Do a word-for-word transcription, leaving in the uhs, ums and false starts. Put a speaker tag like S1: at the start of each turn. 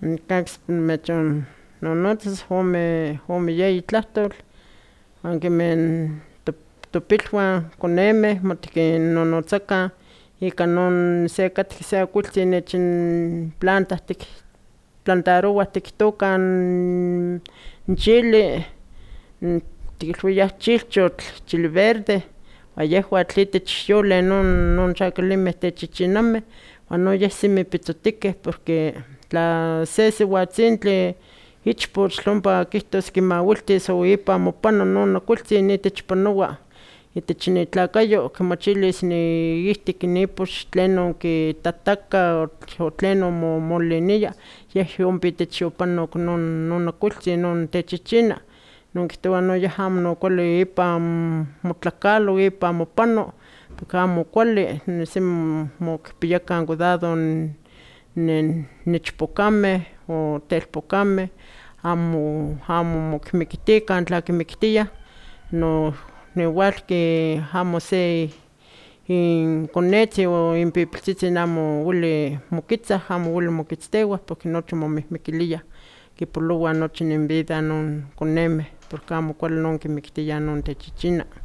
S1: Nicax mechon nonotzas ome ome yeyi tlahtol uan quemeh topilhuan konemeh motiquinnonotzaca ica non se catqui se acultzin nechin planta tikplantarouah tiktoka n chili tiquilhuiah chilchotl, chili verde uan yehua tlen itech yoli non chaquilimeh techichinameh uan noyeh simi pitzotiqueh porque tla se siuatzintli ichpochtl ompa quihtos quimauiltis o ipan mopano non acultzin itech panoa itech nitlacayo quimochilis niihtic nipoch tlenon quitataka o tlenon momolinia yeh yompa itech yopanoc non acultzin non techichina non quihtoua noyeh amo cuali ipan motlacalo ipan mopano porque amo cuali semi mocpiacan cuidado nechpocameh o telpocameh amo amo mocmictican tla quimictiah no igual que amo se inconetzin o inpipiltzitzin amo uili moquitzah amo uili moquitzteuah porque nochi momihmiquiliah quipoloua nochi invida non conemeh porque amo cuali non quimictiah non techichina.